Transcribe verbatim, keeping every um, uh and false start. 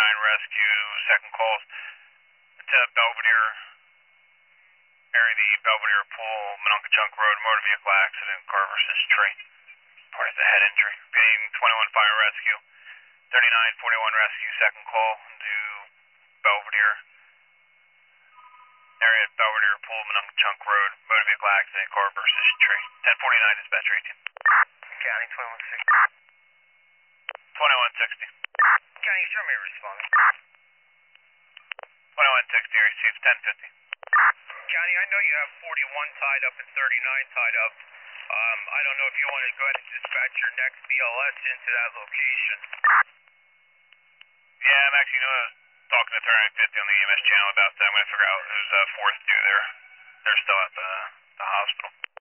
forty-nine rescue, second call to Belvedere, area the Belvedere Pool, Minonka-Chunk Road, motor vehicle accident, car versus tree. Part of the head injury. Repeating twenty-one fire rescue, thirty-nine forty-one rescue, second call to Belvedere, area at Belvedere Pool, Minonka-Chunk Road, motor vehicle accident, car versus tree. ten forty-nine dispatcher eighteen. County twenty-one sixty. twenty-one sixty. County, show me a response. twenty-one sixty, received ten fifty. County, I know you have forty-one tied up and thirty-nine tied up. Um, I don't know if you want to go ahead and dispatch your next B L S into that location. Yeah, I'm actually, you know, I was talking to thirty-nine fifty on the E M S channel about that. I'm going to figure out who's uh, fourth due there. They're still at the, the hospital.